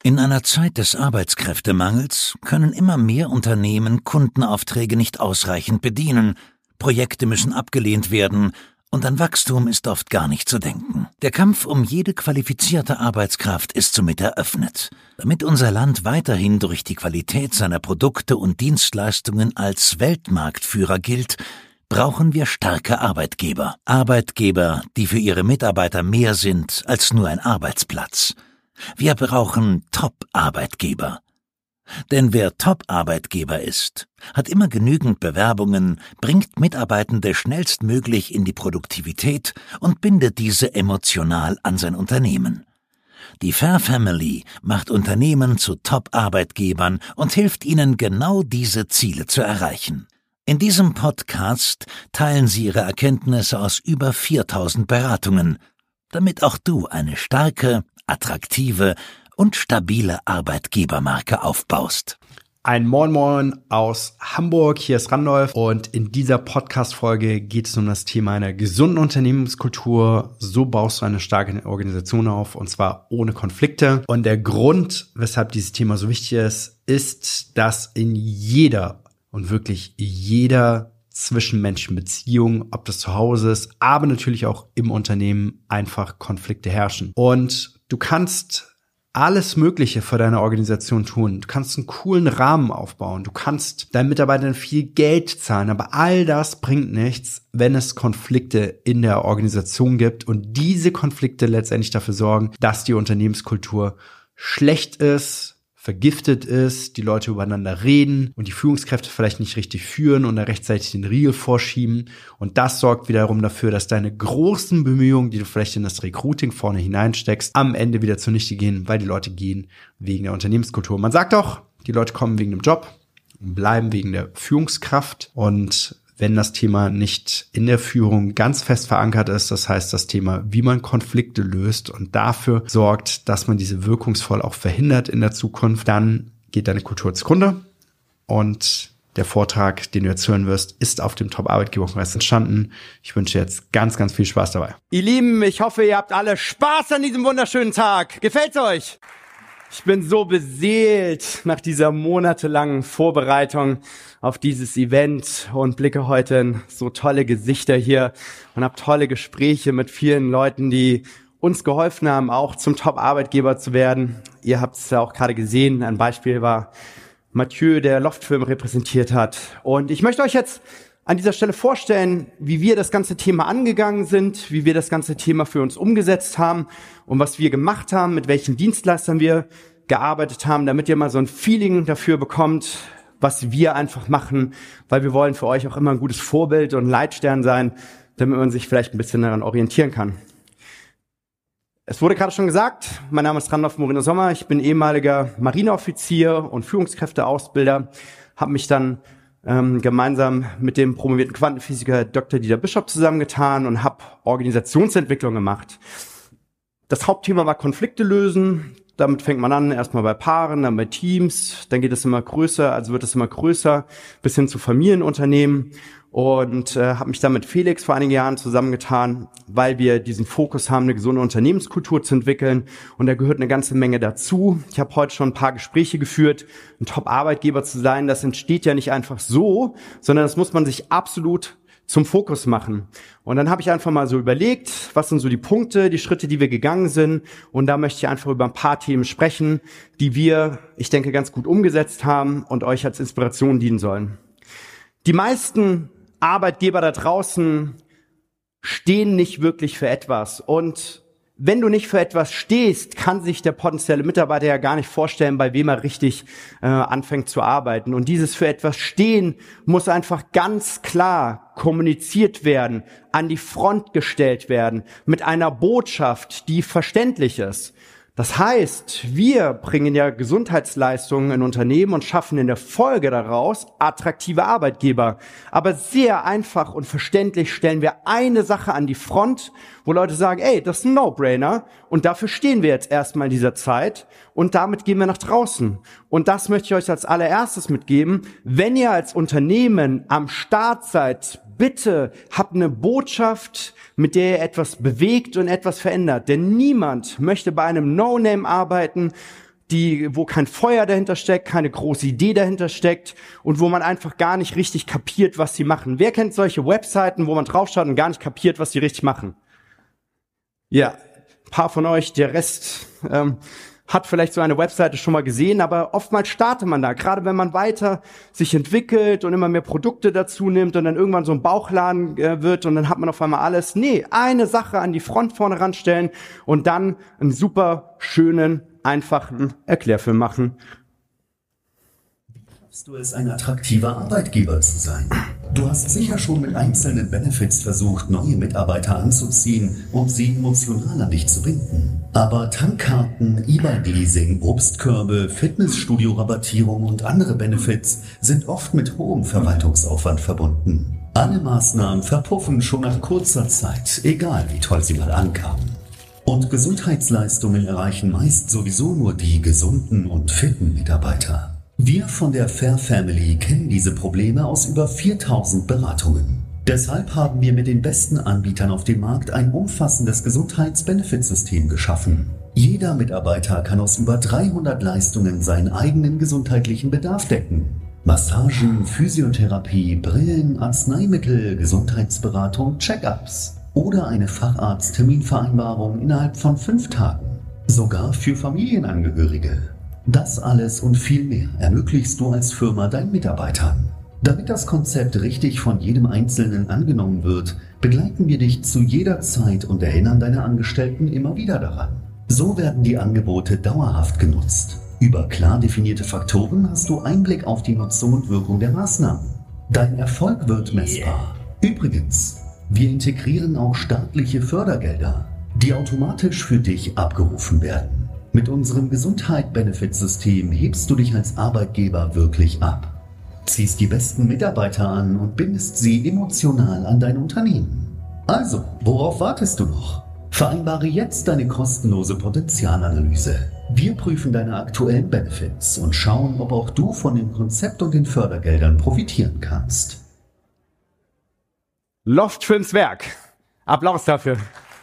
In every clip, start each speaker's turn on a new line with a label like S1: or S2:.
S1: In einer Zeit des Arbeitskräftemangels können immer mehr Unternehmen Kundenaufträge nicht ausreichend bedienen, Projekte müssen abgelehnt werden und an Wachstum ist oft gar nicht zu denken. Der Kampf um jede qualifizierte Arbeitskraft ist somit eröffnet. Damit unser Land weiterhin durch die Qualität seiner Produkte und Dienstleistungen als Weltmarktführer gilt, brauchen wir starke Arbeitgeber. Arbeitgeber, die für ihre Mitarbeiter mehr sind als nur ein Arbeitsplatz. Wir brauchen Top-Arbeitgeber. Denn wer Top-Arbeitgeber ist, hat immer genügend Bewerbungen, bringt Mitarbeitende schnellstmöglich in die Produktivität und bindet diese emotional an sein Unternehmen. Die Fair Family macht Unternehmen zu Top-Arbeitgebern und hilft ihnen, genau diese Ziele zu erreichen. In diesem Podcast teilen sie ihre Erkenntnisse aus über 4000 Beratungen, damit auch du eine starke, attraktive und stabile Arbeitgebermarke aufbaust.
S2: Ein Moin Moin aus Hamburg, hier ist Randolph und in dieser Podcast-Folge geht es um das Thema einer gesunden Unternehmenskultur. So baust du eine starke Organisation auf und zwar ohne Konflikte. Und der Grund, weshalb dieses Thema so wichtig ist, dass in jeder und wirklich jeder zwischenmenschlichen Beziehung, ob das zu Hause ist, aber natürlich auch im Unternehmen einfach Konflikte herrschen. Und du kannst alles Mögliche für deine Organisation tun. Du kannst einen coolen Rahmen aufbauen. Du kannst deinen Mitarbeitern viel Geld zahlen. Aber all das bringt nichts, wenn es Konflikte in der Organisation gibt und diese Konflikte letztendlich dafür sorgen, dass die Unternehmenskultur schlecht ist, vergiftet ist, die Leute übereinander reden und die Führungskräfte vielleicht nicht richtig führen und da rechtzeitig den Riegel vorschieben. Und das sorgt wiederum dafür, dass deine großen Bemühungen, die du vielleicht in das Recruiting vorne hineinsteckst, am Ende wieder zunichte gehen, weil die Leute gehen wegen der Unternehmenskultur. Man sagt doch, die Leute kommen wegen dem Job und bleiben wegen der Führungskraft. Und wenn das Thema nicht in der Führung ganz fest verankert ist, das heißt das Thema, wie man Konflikte löst und dafür sorgt, dass man diese wirkungsvoll auch verhindert in der Zukunft, dann geht deine Kultur zugrunde. Und der Vortrag, den du jetzt hören wirst, ist auf dem Top-Arbeitgeber-Kongress entstanden. Ich wünsche jetzt ganz, ganz viel Spaß dabei.
S3: Ihr Lieben, ich hoffe, ihr habt alle Spaß an diesem wunderschönen Tag. Gefällt's euch? Ich bin so beseelt nach dieser monatelangen Vorbereitung auf dieses Event und blicke heute in so tolle Gesichter hier und habe tolle Gespräche mit vielen Leuten, die uns geholfen haben, auch zum Top-Arbeitgeber zu werden. Ihr habt es ja auch gerade gesehen, ein Beispiel war Mathieu, der Loftfilm repräsentiert hat. Und ich möchte euch jetzt an dieser Stelle vorstellen, wie wir das ganze Thema angegangen sind, wie wir das ganze Thema für uns umgesetzt haben und was wir gemacht haben, mit welchen Dienstleistern wir gearbeitet haben, damit ihr mal so ein Feeling dafür bekommt, was wir einfach machen, weil wir wollen für euch auch immer ein gutes Vorbild und ein Leitstern sein, damit man sich vielleicht ein bisschen daran orientieren kann. Es wurde gerade schon gesagt, mein Name ist Randolph Moreno Sommer, ich bin ehemaliger Marineoffizier und Führungskräfteausbilder, habe mich dann gemeinsam mit dem promovierten Quantenphysiker Dr. Dieter Bischof zusammengetan und habe Organisationsentwicklung gemacht. Das Hauptthema war Konflikte lösen. Damit fängt man an, erstmal bei Paaren, dann bei Teams, dann geht es immer größer, also wird es immer größer, bis hin zu Familienunternehmen. Und habe mich dann mit Felix vor einigen Jahren zusammengetan, weil wir diesen Fokus haben, eine gesunde Unternehmenskultur zu entwickeln. Und da gehört eine ganze Menge dazu. Ich habe heute schon ein paar Gespräche geführt. Ein Top-Arbeitgeber zu sein, das entsteht ja nicht einfach so, sondern das muss man sich absolut zum Fokus machen. Und dann habe ich einfach mal so überlegt, was sind so die Punkte, die Schritte, die wir gegangen sind. Und da möchte ich einfach über ein paar Themen sprechen, die wir, ich denke, ganz gut umgesetzt haben und euch als Inspiration dienen sollen. Die meisten Arbeitgeber da draußen stehen nicht wirklich für etwas. Und wenn du nicht für etwas stehst, kann sich der potenzielle Mitarbeiter ja gar nicht vorstellen, bei wem er richtig anfängt zu arbeiten. Und dieses für etwas stehen muss einfach ganz klar kommuniziert werden, an die Front gestellt werden, mit einer Botschaft, die verständlich ist. Das heißt, wir bringen ja Gesundheitsleistungen in Unternehmen und schaffen in der Folge daraus attraktive Arbeitgeber. Aber sehr einfach und verständlich stellen wir eine Sache an die Front, wo Leute sagen, ey, das ist ein No-Brainer und dafür stehen wir jetzt erstmal in dieser Zeit und damit gehen wir nach draußen. Und das möchte ich euch als allererstes mitgeben. Wenn ihr als Unternehmen am Start seid, bitte habt eine Botschaft, mit der ihr etwas bewegt und etwas verändert. Denn niemand möchte bei einem No-Name arbeiten, wo kein Feuer dahinter steckt, keine große Idee dahinter steckt und wo man einfach gar nicht richtig kapiert, was sie machen. Wer kennt solche Webseiten, wo man draufschaut und gar nicht kapiert, was sie richtig machen? Ja, ein paar von euch, der Rest hat vielleicht so eine Webseite schon mal gesehen, aber oftmals startet man da, gerade wenn man weiter sich entwickelt und immer mehr Produkte dazu nimmt und dann irgendwann so ein Bauchladen wird und dann hat man auf einmal alles. Nee, eine Sache an die Front vorne ranstellen und dann einen super schönen, einfachen Erklärfilm machen.
S4: Schaffst du es, ein attraktiver Arbeitgeber zu sein? Du hast sicher schon mit einzelnen Benefits versucht, neue Mitarbeiter anzuziehen und sie emotional an dich zu binden. Aber Tankkarten, E-Bike-Leasing, Obstkörbe, Fitnessstudio-Rabattierung und andere Benefits sind oft mit hohem Verwaltungsaufwand verbunden. Alle Maßnahmen verpuffen schon nach kurzer Zeit, egal wie toll sie mal ankamen. Und Gesundheitsleistungen erreichen meist sowieso nur die gesunden und fitten Mitarbeiter. Wir von der Fair Family kennen diese Probleme aus über 4000 Beratungen. Deshalb haben wir mit den besten Anbietern auf dem Markt ein umfassendes Gesundheitsbenefitsystem geschaffen. Jeder Mitarbeiter kann aus über 300 Leistungen seinen eigenen gesundheitlichen Bedarf decken. Massagen, Physiotherapie, Brillen, Arzneimittel, Gesundheitsberatung, Check-ups oder eine Facharztterminvereinbarung innerhalb von 5 Tagen. Sogar für Familienangehörige. Das alles und viel mehr ermöglichst du als Firma deinen Mitarbeitern. Damit das Konzept richtig von jedem Einzelnen angenommen wird, begleiten wir dich zu jeder Zeit und erinnern deine Angestellten immer wieder daran. So werden die Angebote dauerhaft genutzt. Über klar definierte Faktoren hast du Einblick auf die Nutzung und Wirkung der Maßnahmen. Dein Erfolg wird messbar. Übrigens, wir integrieren auch staatliche Fördergelder, die automatisch für dich abgerufen werden. Mit unserem Gesundheit-Benefit-System hebst du dich als Arbeitgeber wirklich ab. Ziehst die besten Mitarbeiter an und bindest sie emotional an dein Unternehmen. Also, worauf wartest du noch? Vereinbare jetzt deine kostenlose Potenzialanalyse. Wir prüfen deine aktuellen Benefits und schauen, ob auch du von dem Konzept und den Fördergeldern profitieren kannst.
S3: Lofttrims Werk. Applaus dafür.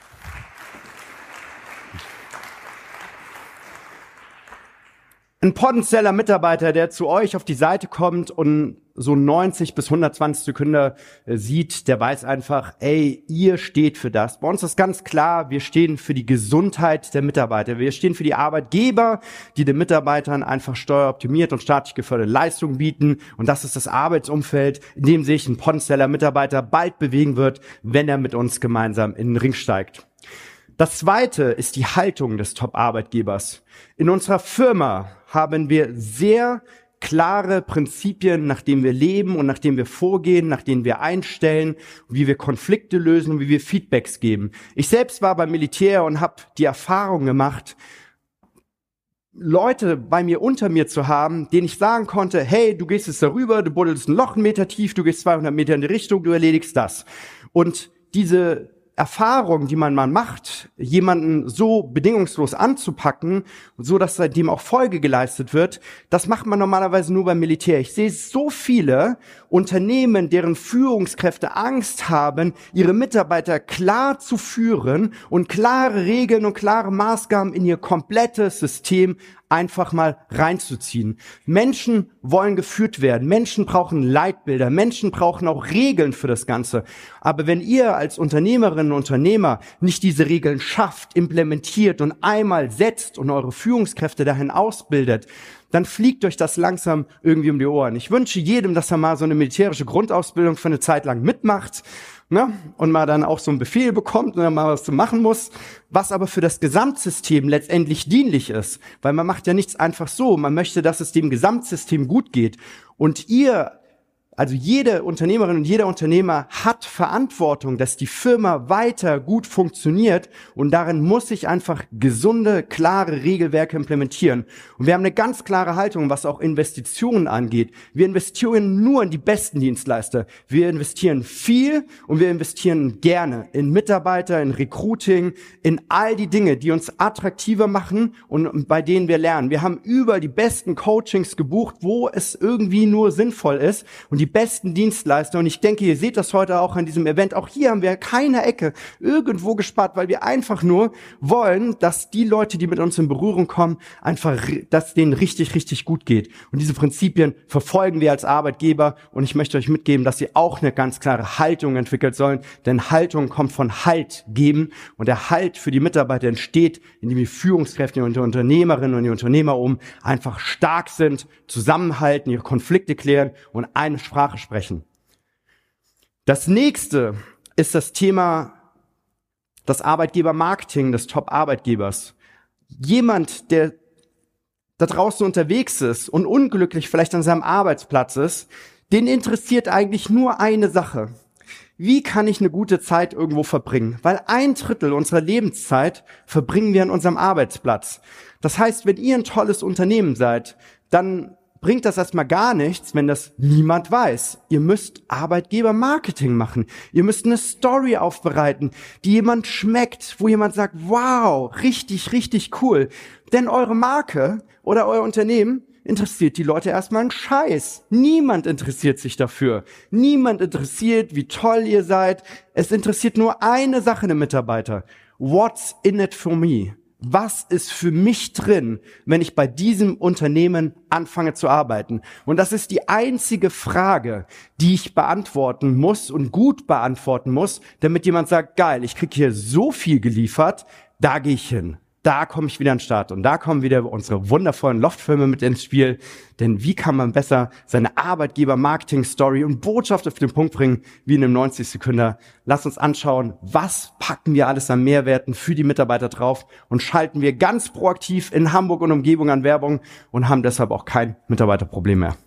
S3: Ein potenzieller Mitarbeiter, der zu euch auf die Seite kommt und so 90 bis 120 Sekunden sieht, der weiß einfach, ey, ihr steht für das. Bei uns ist ganz klar, wir stehen für die Gesundheit der Mitarbeiter. Wir stehen für die Arbeitgeber, die den Mitarbeitern einfach steueroptimiert und staatlich geförderte Leistungen bieten. Und das ist das Arbeitsumfeld, in dem sich ein potenzieller Mitarbeiter bald bewegen wird, wenn er mit uns gemeinsam in den Ring steigt. Das zweite ist die Haltung des Top-Arbeitgebers. In unserer Firma haben wir sehr klare Prinzipien, nach denen wir leben und nach denen wir vorgehen, nach denen wir einstellen, wie wir Konflikte lösen und wie wir Feedbacks geben. Ich selbst war beim Militär und habe die Erfahrung gemacht, Leute bei mir unter mir zu haben, denen ich sagen konnte, hey, du gehst jetzt darüber, du buddelst ein Loch 1 Meter tief, du gehst 200 Meter in die Richtung, du erledigst das. Und diese Erfahrung, die man mal macht, jemanden so bedingungslos anzupacken, so dass seitdem auch Folge geleistet wird, das macht man normalerweise nur beim Militär. Ich sehe so viele Unternehmen, deren Führungskräfte Angst haben, ihre Mitarbeiter klar zu führen und klare Regeln und klare Maßgaben in ihr komplettes System einfach mal reinzuziehen. Menschen wollen geführt werden. Menschen brauchen Leitbilder. Menschen brauchen auch Regeln für das Ganze. Aber wenn ihr als Unternehmerinnen und Unternehmer nicht diese Regeln schafft, implementiert und einmal setzt und eure Führungskräfte dahin ausbildet, dann fliegt euch das langsam irgendwie um die Ohren. Ich wünsche jedem, dass er mal so eine militärische Grundausbildung für eine Zeit lang mitmacht, ne? Und mal dann auch so einen Befehl bekommt und dann mal was zu machen muss, was aber für das Gesamtsystem letztendlich dienlich ist. Weil man macht ja nichts einfach so. Man möchte, dass es dem Gesamtsystem gut geht. Und ihr, also jede Unternehmerin und jeder Unternehmer hat Verantwortung, dass die Firma weiter gut funktioniert und darin muss sich einfach gesunde, klare Regelwerke implementieren. Und wir haben eine ganz klare Haltung, was auch Investitionen angeht. Wir investieren nur in die besten Dienstleister. Wir investieren viel und wir investieren gerne in Mitarbeiter, in Recruiting, in all die Dinge, die uns attraktiver machen und bei denen wir lernen. Wir haben überall die besten Coachings gebucht, wo es irgendwie nur sinnvoll ist und die besten Dienstleister. Und ich denke, ihr seht das heute auch an diesem Event. Auch hier haben wir keine Ecke irgendwo gespart, weil wir einfach nur wollen, dass die Leute, die mit uns in Berührung kommen, einfach, dass denen richtig, richtig gut geht. Und diese Prinzipien verfolgen wir als Arbeitgeber. Und ich möchte euch mitgeben, dass ihr auch eine ganz klare Haltung entwickeln sollen. Denn Haltung kommt von Halt geben. Und der Halt für die Mitarbeiter entsteht, indem die Führungskräfte und die Unternehmerinnen und die Unternehmer einfach stark sind, zusammenhalten, ihre Konflikte klären und eine Sprache sprechen. Das nächste ist das Thema das Arbeitgebermarketing des Top-Arbeitgebers. Jemand, der da draußen unterwegs ist und unglücklich vielleicht an seinem Arbeitsplatz ist, den interessiert eigentlich nur eine Sache. Wie kann ich eine gute Zeit irgendwo verbringen? Weil 1/3 unserer Lebenszeit verbringen wir an unserem Arbeitsplatz. Das heißt, wenn ihr ein tolles Unternehmen seid, dann bringt das erstmal gar nichts, wenn das niemand weiß. Ihr müsst Arbeitgebermarketing machen. Ihr müsst eine Story aufbereiten, die jemand schmeckt, wo jemand sagt, wow, richtig, richtig cool. Denn eure Marke oder euer Unternehmen interessiert die Leute erstmal einen Scheiß. Niemand interessiert sich dafür. Niemand interessiert, wie toll ihr seid. Es interessiert nur eine Sache, den Mitarbeiter. What's in it for me? Was ist für mich drin, wenn ich bei diesem Unternehmen anfange zu arbeiten? Und das ist die einzige Frage, die ich beantworten muss und gut beantworten muss, damit jemand sagt, geil, ich krieg hier so viel geliefert, da gehe ich hin. Da komme ich wieder an den Start und da kommen wieder unsere wundervollen Loftfilme mit ins Spiel. Denn wie kann man besser seine Arbeitgeber-Marketing-Story und Botschaft auf den Punkt bringen, wie in einem 90-Sekünder? Lass uns anschauen, was packen wir alles an Mehrwerten für die Mitarbeiter drauf und schalten wir ganz proaktiv in Hamburg und Umgebung an Werbung und haben deshalb auch kein Mitarbeiterproblem mehr.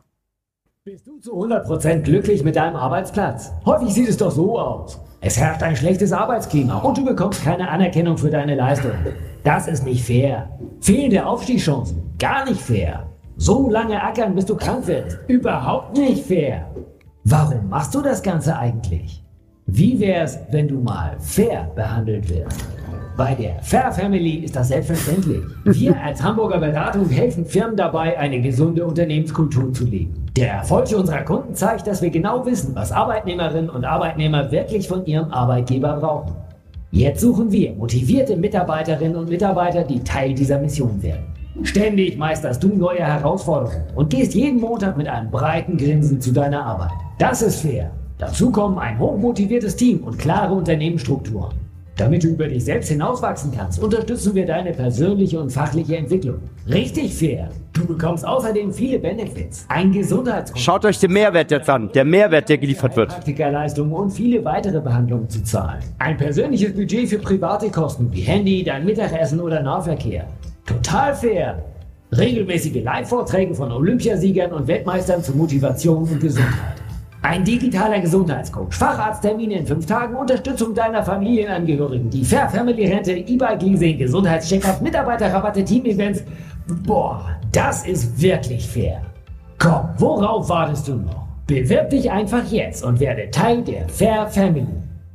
S5: Bist du zu 100% glücklich mit deinem Arbeitsplatz? Häufig sieht es doch so aus. Es herrscht ein schlechtes Arbeitsklima und du bekommst keine Anerkennung für deine Leistung. Das ist nicht fair. Fehlende Aufstiegschancen, gar nicht fair. So lange ackern, bis du krank wirst, überhaupt nicht fair. Warum machst du das Ganze eigentlich? Wie wär's, wenn du mal fair behandelt wirst? Bei der Fair Family ist das selbstverständlich. Wir als Hamburger Beratung helfen Firmen dabei, eine gesunde Unternehmenskultur zu leben. Der Erfolg unserer Kunden zeigt, dass wir genau wissen, was Arbeitnehmerinnen und Arbeitnehmer wirklich von ihrem Arbeitgeber brauchen. Jetzt suchen wir motivierte Mitarbeiterinnen und Mitarbeiter, die Teil dieser Mission werden. Ständig meisterst du neue Herausforderungen und gehst jeden Montag mit einem breiten Grinsen zu deiner Arbeit. Das ist fair. Dazu kommen ein hochmotiviertes Team und klare Unternehmensstrukturen. Damit du über dich selbst hinauswachsen kannst, unterstützen wir deine persönliche und fachliche Entwicklung. Richtig fair. Du bekommst außerdem viele Benefits. Ein Gesundheitskonto.
S3: Schaut euch den Mehrwert jetzt an. Der Mehrwert, der geliefert wird.
S5: Praktikerleistungen und viele weitere Behandlungen zu zahlen. Ein persönliches Budget für private Kosten wie Handy, dein Mittagessen oder Nahverkehr. Total fair. Regelmäßige Live-Vorträge von Olympiasiegern und Weltmeistern zur Motivation und Gesundheit. Ein digitaler Gesundheitscoach, Facharzttermine in 5 Tagen, Unterstützung deiner Familienangehörigen, die Fair Family Rente, E-Bike-Leasing, Gesundheitscheckup, Mitarbeiterrabatte, Team-Events. Boah, das ist wirklich fair. Komm, worauf wartest du noch? Bewirb dich einfach jetzt und werde Teil der Fair Family.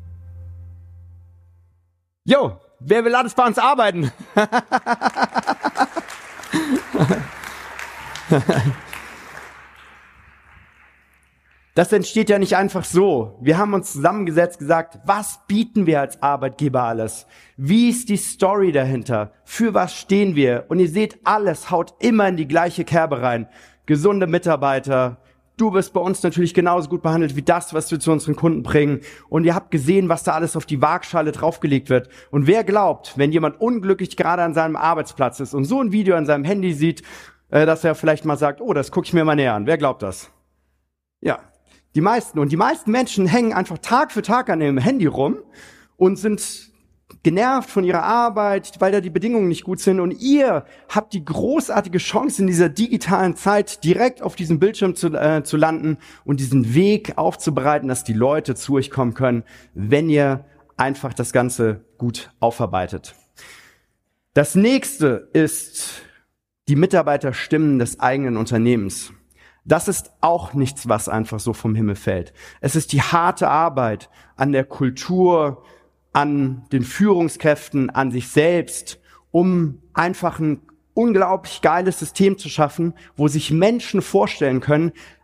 S3: Jo, wer will alles bei uns arbeiten? Das entsteht ja nicht einfach so. Wir haben uns zusammengesetzt, gesagt, was bieten wir als Arbeitgeber alles? Wie ist die Story dahinter? Für was stehen wir? Und ihr seht, alles haut immer in die gleiche Kerbe rein. Gesunde Mitarbeiter. Du wirst bei uns natürlich genauso gut behandelt wie das, was wir zu unseren Kunden bringen. Und ihr habt gesehen, was da alles auf die Waagschale draufgelegt wird. Und wer glaubt, wenn jemand unglücklich gerade an seinem Arbeitsplatz ist und so ein Video an seinem Handy sieht, dass er vielleicht mal sagt, oh, das gucke ich mir mal näher an. Wer glaubt das? Ja. Die meisten Menschen hängen einfach Tag für Tag an ihrem Handy rum und sind genervt von ihrer Arbeit, weil da die Bedingungen nicht gut sind. Und ihr habt die großartige Chance in dieser digitalen Zeit direkt auf diesem Bildschirm zu landen und diesen Weg aufzubereiten, dass die Leute zu euch kommen können, wenn ihr einfach das Ganze gut aufarbeitet. Das nächste ist die Mitarbeiterstimmen des eigenen Unternehmens. Das ist auch nichts, was einfach so vom Himmel fällt. Es ist die harte Arbeit an der Kultur, an den Führungskräften, an sich selbst, um einfach ein unglaublich geiles System zu schaffen, wo sich Menschen vorstellen können,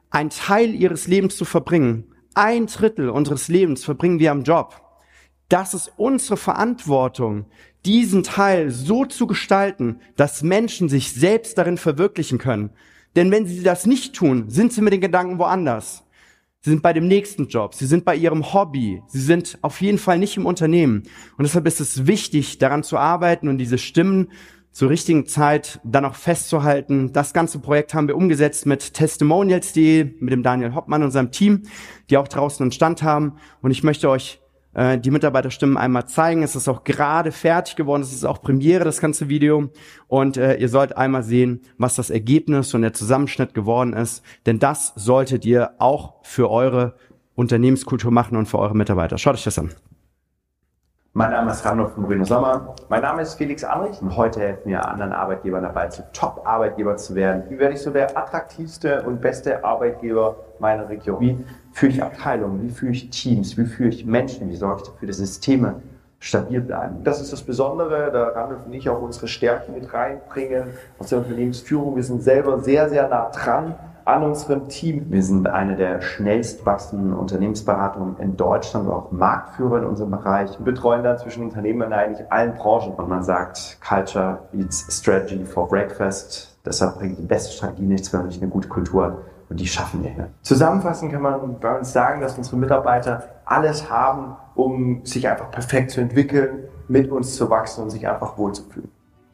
S3: einen Teil ihres Lebens zu verbringen. 1/3 unseres Lebens verbringen wir am Job. Das ist unsere Verantwortung, diesen Teil so zu gestalten, dass Menschen sich selbst darin verwirklichen können. Denn wenn sie das nicht tun, sind sie mit den Gedanken woanders. Sie sind bei dem nächsten Job, sie sind bei ihrem Hobby, sie sind auf jeden Fall nicht im Unternehmen. Und deshalb ist es wichtig, daran zu arbeiten und diese Stimmen zur richtigen Zeit dann auch festzuhalten. Das ganze Projekt haben wir umgesetzt mit Testimonials.de, mit dem Daniel Hoppmann und seinem Team, die auch draußen einen Stand haben. Und ich möchte euch die Mitarbeiterstimmen einmal zeigen. Es ist auch gerade fertig geworden. Es ist auch Premiere, das ganze Video. Und ihr sollt einmal sehen, was das Ergebnis und der Zusammenschnitt geworden ist. Denn das solltet ihr auch für eure Unternehmenskultur machen und für eure Mitarbeiter. Schaut euch das an.
S6: Mein Name ist Randolph von Bruno Sommer. Mein Name ist Felix Anrich und heute helfen wir anderen Arbeitgebern dabei, zu Top-Arbeitgeber zu werden. Wie werde ich so der attraktivste und beste Arbeitgeber meiner Region? Wie führe ich Abteilungen? Wie führe ich Teams? Wie führe ich Menschen? Wie sorge ich dafür, dass Systeme stabil bleiben? Das ist das Besondere, da Randolph und ich auch unsere Stärken mit reinbringen aus der Unternehmensführung. Wir sind selber sehr, sehr nah dran an unserem Team. Wir sind eine der schnellst wachsenden Unternehmensberatungen in Deutschland, auch Marktführer in unserem Bereich. Wir betreuen dann zwischen Unternehmen in eigentlich allen Branchen. Und man sagt, Culture eats Strategy for Breakfast. Deshalb bringt die beste Strategie nichts, wenn man nicht eine gute Kultur hat. Und die schaffen wir hier. Zusammenfassend kann man bei uns sagen, dass unsere Mitarbeiter alles haben, um sich einfach perfekt zu entwickeln, mit uns zu wachsen und sich einfach wohlzufühlen.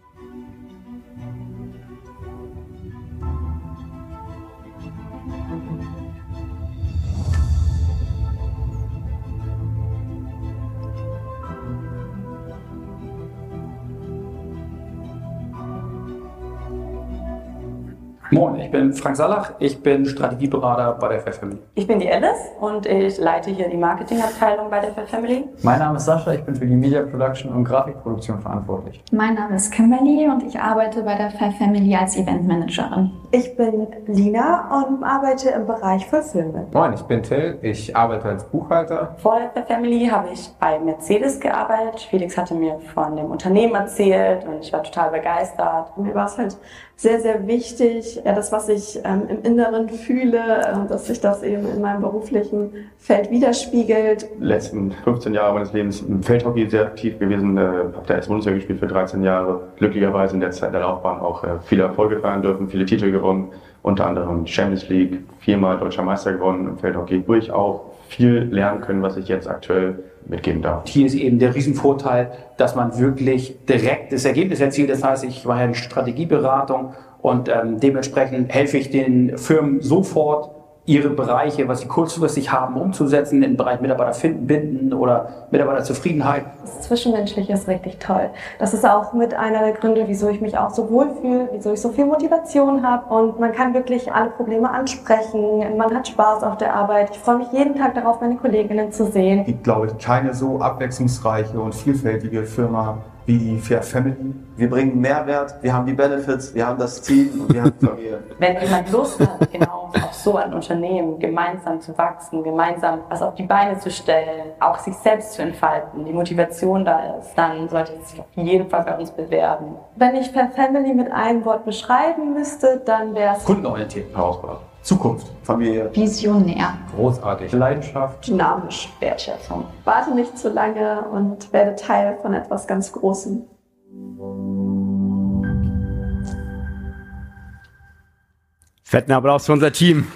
S7: Moin, ich bin Frank Sallach, ich bin Strategieberater bei der Fair Family.
S8: Ich bin die Alice und ich leite hier die Marketingabteilung bei der Fair Family.
S9: Mein Name ist Sascha, ich bin für die Media Production und Grafikproduktion verantwortlich.
S10: Mein Name ist Kimberly und ich arbeite bei der Fair Family als Eventmanagerin.
S11: Ich bin Lina und arbeite im Bereich Fulfillment.
S12: Moin, ich bin Till, ich arbeite als Buchhalter.
S8: Vor der Fair Family habe ich bei Mercedes gearbeitet. Felix hatte mir von dem Unternehmen erzählt und ich war total begeistert.
S11: Mir war es halt sehr, sehr wichtig, das, was ich im Inneren fühle, dass sich das eben in meinem beruflichen Feld widerspiegelt.
S13: Die letzten 15 Jahre meines Lebens im Feldhockey sehr aktiv gewesen, habe da erst Bundesliga gespielt für 13 Jahre. Glücklicherweise in der Zeit der Laufbahn auch viele Erfolge feiern dürfen, viele Titel gewonnen, unter anderem Champions League, 4-mal Deutscher Meister gewonnen im Feldhockey, wo ich auch viel lernen können, was ich jetzt aktuell mitgeben darf.
S7: Hier ist eben der Riesenvorteil, dass man wirklich direkt das Ergebnis erzielt. Das heißt, ich war ja in Strategieberatung und dementsprechend helfe ich den Firmen sofort, ihre Bereiche, was sie kurzfristig haben, umzusetzen, im Bereich Mitarbeiter finden, binden oder Mitarbeiterzufriedenheit.
S11: Das Zwischenmenschliche ist richtig toll. Das ist auch mit einer der Gründe, wieso ich mich auch so wohlfühle, wieso ich so viel Motivation habe. Und man kann wirklich alle Probleme ansprechen. Man hat Spaß auf der Arbeit. Ich freue mich jeden Tag darauf, meine Kolleginnen zu sehen.
S14: Es gibt, glaube ich, keine so abwechslungsreiche und vielfältige Firma wie die Fair Family.
S6: Wir bringen Mehrwert, wir haben die Benefits, wir haben das Team und wir haben die Familie.
S8: Wenn jemand Lust hat, genau auf so ein Unternehmen gemeinsam zu wachsen, gemeinsam was auf die Beine zu stellen, auch sich selbst zu entfalten, die Motivation da ist, dann sollte es sich auf jeden Fall bei uns bewerben.
S11: Wenn ich Fair Family mit einem Wort beschreiben müsste, dann wäre es
S7: kundenorientiert,
S13: herausfordernd,
S14: Zukunft,
S6: Familie,
S10: visionär,
S12: großartig,
S14: Leidenschaft,
S11: dynamisch,
S8: Wertschätzung.
S11: Warte nicht zu lange und werde Teil von etwas ganz Großem.
S3: Fetten Applaus für unser Team.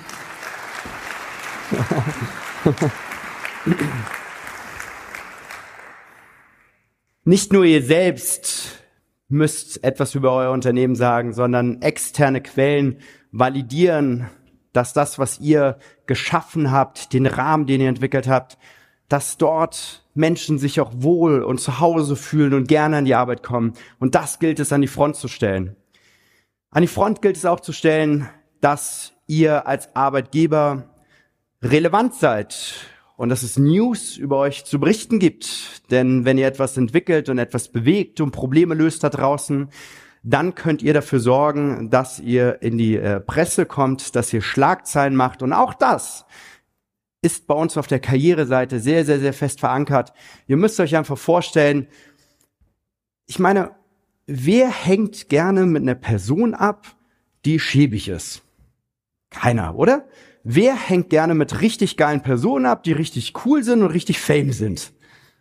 S3: Nicht nur ihr selbst müsst etwas über euer Unternehmen sagen, sondern externe Quellen validieren, dass das, was ihr geschaffen habt, den Rahmen, den ihr entwickelt habt, dass dort Menschen sich auch wohl und zu Hause fühlen und gerne an die Arbeit kommen. Und das gilt es an die Front zu stellen. An die Front gilt es auch zu stellen, dass ihr als Arbeitgeber relevant seid und dass es News über euch zu berichten gibt. Denn wenn ihr etwas entwickelt und etwas bewegt und Probleme löst da draußen, dann könnt ihr dafür sorgen, dass ihr in die Presse kommt, dass ihr Schlagzeilen macht. Und auch das ist bei uns auf der Karriereseite sehr, sehr, sehr fest verankert. Ihr müsst euch einfach vorstellen, ich meine, wer hängt gerne mit einer Person ab, die schäbig ist? Keiner, oder? wer hängt gerne mit richtig geilen Personen ab, die richtig cool sind und richtig fame sind?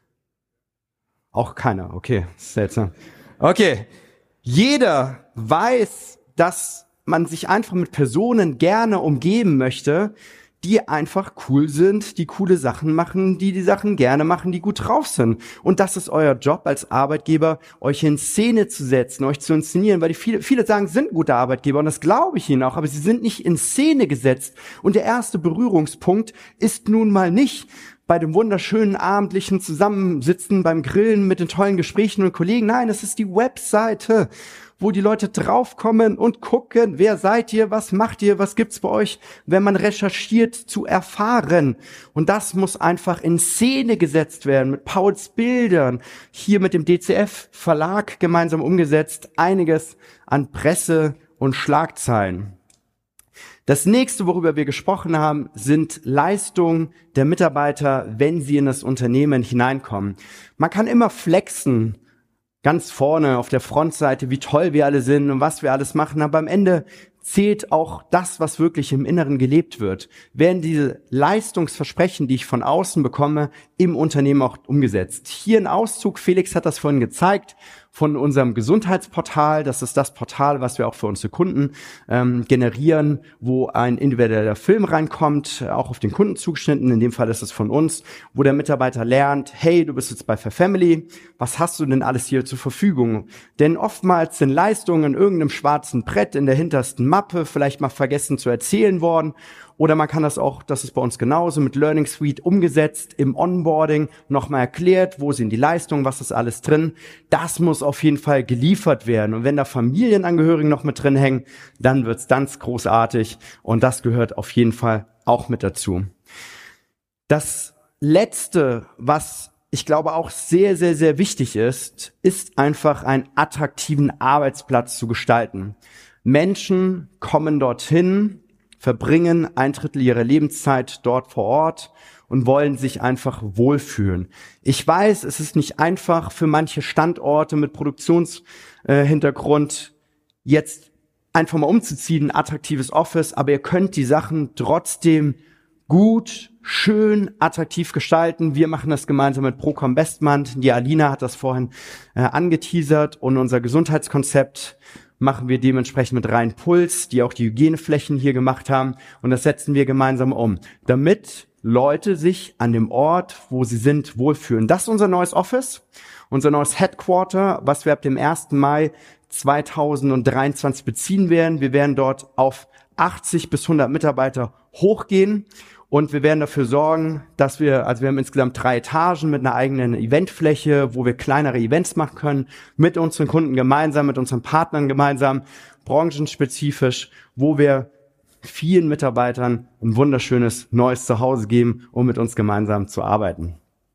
S3: Auch keiner, okay, seltsam. Okay, jeder weiß, dass man sich einfach mit Personen gerne umgeben möchte, die einfach cool sind, die coole Sachen machen, die Sachen gerne machen, die gut drauf sind. Und das ist euer Job als Arbeitgeber, euch in Szene zu setzen, euch zu inszenieren, weil viele sagen, sie sind gute Arbeitgeber und das glaube ich ihnen auch, aber sie sind nicht in Szene gesetzt. Und der erste Berührungspunkt ist nun mal nicht bei dem wunderschönen abendlichen Zusammensitzen beim Grillen mit den tollen Gesprächen und Kollegen. Nein, es ist die Webseite, wo die Leute draufkommen und gucken, wer seid ihr, was macht ihr, was gibt's bei euch, wenn man recherchiert, zu erfahren. Und das muss einfach in Szene gesetzt werden, mit Pauls Bildern, hier mit dem DCF Verlag gemeinsam umgesetzt, einiges an Presse und Schlagzeilen. Das nächste, worüber wir gesprochen haben, sind Leistungen der Mitarbeiter, wenn sie in das Unternehmen hineinkommen. Man kann immer flexen, ganz vorne auf der Frontseite, wie toll wir alle sind und was wir alles machen, aber am Ende zählt auch das, was wirklich im Inneren gelebt wird. Werden diese Leistungsversprechen, die ich von außen bekomme, im Unternehmen auch umgesetzt? Hier ein Auszug, Felix hat das vorhin gezeigt, von unserem Gesundheitsportal. Das ist das Portal, was wir auch für unsere Kunden generieren, wo ein individueller Film reinkommt, auch auf den Kunden zugeschnitten. In dem Fall ist es von uns, wo der Mitarbeiter lernt, hey, du bist jetzt bei Fair Family, was hast du denn alles hier zur Verfügung? Denn oftmals sind Leistungen in irgendeinem schwarzen Brett in der hintersten Mappe vielleicht mal vergessen zu erzählen worden. Oder man kann das auch, das ist bei uns genauso, mit Learning Suite umgesetzt, im Onboarding nochmal erklärt, wo sind die Leistungen, was ist alles drin. Das muss auf jeden Fall geliefert werden. Und wenn da Familienangehörige noch mit drin hängen, dann wird's ganz großartig. Und das gehört auf jeden Fall auch mit dazu. Das Letzte, was ich glaube auch sehr, sehr, sehr wichtig ist einfach einen attraktiven Arbeitsplatz zu gestalten. Menschen kommen dorthin, verbringen 1/3 ihrer Lebenszeit dort vor Ort und wollen sich einfach wohlfühlen. Ich weiß, es ist nicht einfach für manche Standorte mit Produktionshintergrund jetzt einfach mal umzuziehen, ein attraktives Office, aber ihr könnt die Sachen trotzdem gut, schön, attraktiv gestalten. Wir machen das gemeinsam mit Procom Westmann. Die Alina hat das vorhin angeteasert und unser Gesundheitskonzept machen wir dementsprechend mit Rein Puls, die auch die Hygieneflächen hier gemacht haben. Und das setzen wir gemeinsam um, damit Leute sich an dem Ort, wo sie sind, wohlfühlen. Das ist unser neues Office, unser neues Headquarter, was wir ab dem 1. Mai 2023 beziehen werden. Wir werden dort auf 80 bis 100 Mitarbeiter hochgehen. Und wir werden dafür sorgen, dass wir haben insgesamt 3 Etagen mit einer eigenen Eventfläche, wo wir kleinere Events machen können, mit unseren Kunden gemeinsam, mit unseren Partnern gemeinsam, branchenspezifisch, wo wir vielen Mitarbeitern ein wunderschönes neues Zuhause geben, um mit uns gemeinsam zu arbeiten.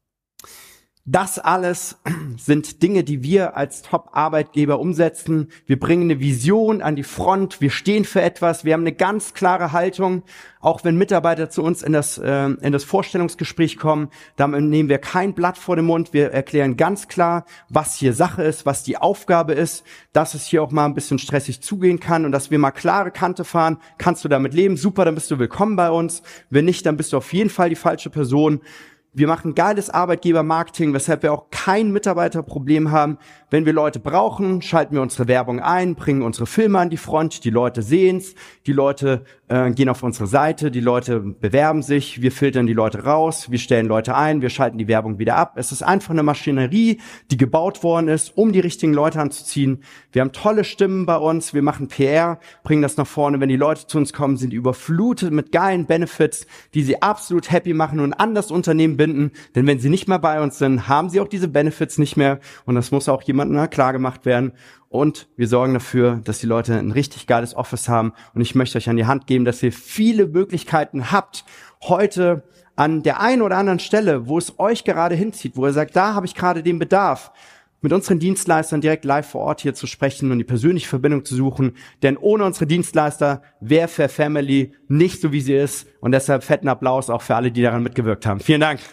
S3: Das alles sind Dinge, die wir als Top-Arbeitgeber umsetzen. Wir bringen eine Vision an die Front, wir stehen für etwas, wir haben eine ganz klare Haltung. Auch wenn Mitarbeiter zu uns in das Vorstellungsgespräch kommen, dann nehmen wir kein Blatt vor den Mund. Wir erklären ganz klar, was hier Sache ist, was die Aufgabe ist, dass es hier auch mal ein bisschen stressig zugehen kann und dass wir mal klare Kante fahren. Kannst du damit leben? Super, dann bist du willkommen bei uns. Wenn nicht, dann bist du auf jeden Fall die falsche Person. Wir machen geiles Arbeitgebermarketing, weshalb wir auch kein Mitarbeiterproblem haben. Wenn wir Leute brauchen, schalten wir unsere Werbung ein, bringen unsere Filme an die Front, die Leute sehen's, die Leute gehen auf unsere Seite, die Leute bewerben sich, wir filtern die Leute raus, wir stellen Leute ein, wir schalten die Werbung wieder ab. Es ist einfach eine Maschinerie, die gebaut worden ist, um die richtigen Leute anzuziehen. Wir haben tolle Stimmen bei uns, wir machen PR, bringen das nach vorne. Wenn die Leute zu uns kommen, sind die überflutet mit geilen Benefits, die sie absolut happy machen und an das Unternehmen binden. Denn wenn sie nicht mehr bei uns sind, haben sie auch diese Benefits nicht mehr. Und das muss auch jemandem klar gemacht werden. Und wir sorgen dafür, dass die Leute ein richtig geiles Office haben. Und ich möchte euch an die Hand geben, dass ihr viele Möglichkeiten habt, heute an der einen oder anderen Stelle, wo es euch gerade hinzieht, wo ihr sagt, da habe ich gerade den Bedarf, mit unseren Dienstleistern direkt live vor Ort hier zu sprechen und die persönliche Verbindung zu suchen. Denn ohne unsere Dienstleister wäre Fair Family nicht so, wie sie ist. Und deshalb fetten Applaus auch für alle, die daran mitgewirkt haben. Vielen Dank.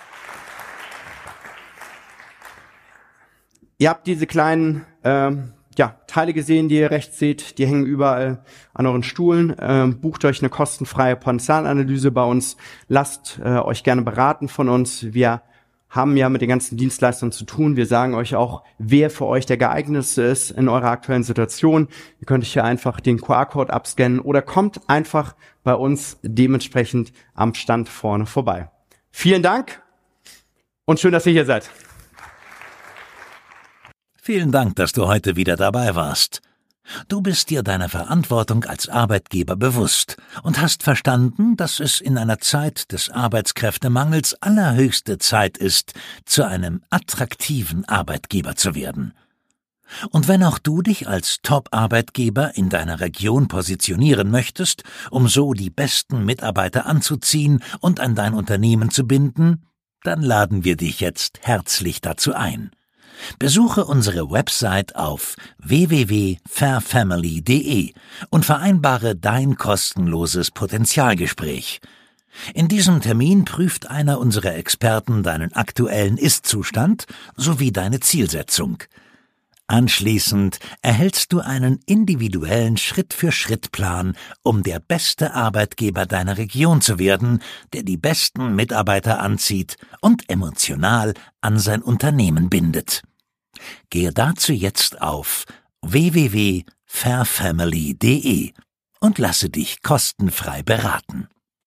S3: Ihr habt diese kleinen Teile gesehen, die ihr rechts seht, die hängen überall an euren Stuhlen. Bucht euch eine kostenfreie Potenzialanalyse bei uns. Lasst euch gerne beraten von uns. Wir haben ja mit den ganzen Dienstleistern zu tun. Wir sagen euch auch, wer für euch der geeignetste ist in eurer aktuellen Situation. Ihr könnt euch hier einfach den QR-Code abscannen oder kommt einfach bei uns dementsprechend am Stand vorne vorbei. Vielen Dank und schön, dass ihr hier seid.
S1: Vielen Dank, dass du heute wieder dabei warst. Du bist dir deiner Verantwortung als Arbeitgeber bewusst und hast verstanden, dass es in einer Zeit des Arbeitskräftemangels allerhöchste Zeit ist, zu einem attraktiven Arbeitgeber zu werden. Und wenn auch du dich als Top-Arbeitgeber in deiner Region positionieren möchtest, um so die besten Mitarbeiter anzuziehen und an dein Unternehmen zu binden, dann laden wir dich jetzt herzlich dazu ein. Besuche unsere Website auf www.fairfamily.de und vereinbare dein kostenloses Potenzialgespräch. In diesem Termin prüft einer unserer Experten deinen aktuellen Ist-Zustand sowie deine Zielsetzung. Anschließend erhältst du einen individuellen Schritt-für-Schritt-Plan, um der beste Arbeitgeber deiner Region zu werden, der die besten Mitarbeiter anzieht und emotional an sein Unternehmen bindet. Gehe dazu jetzt auf www.fairfamily.de und lasse dich kostenfrei beraten.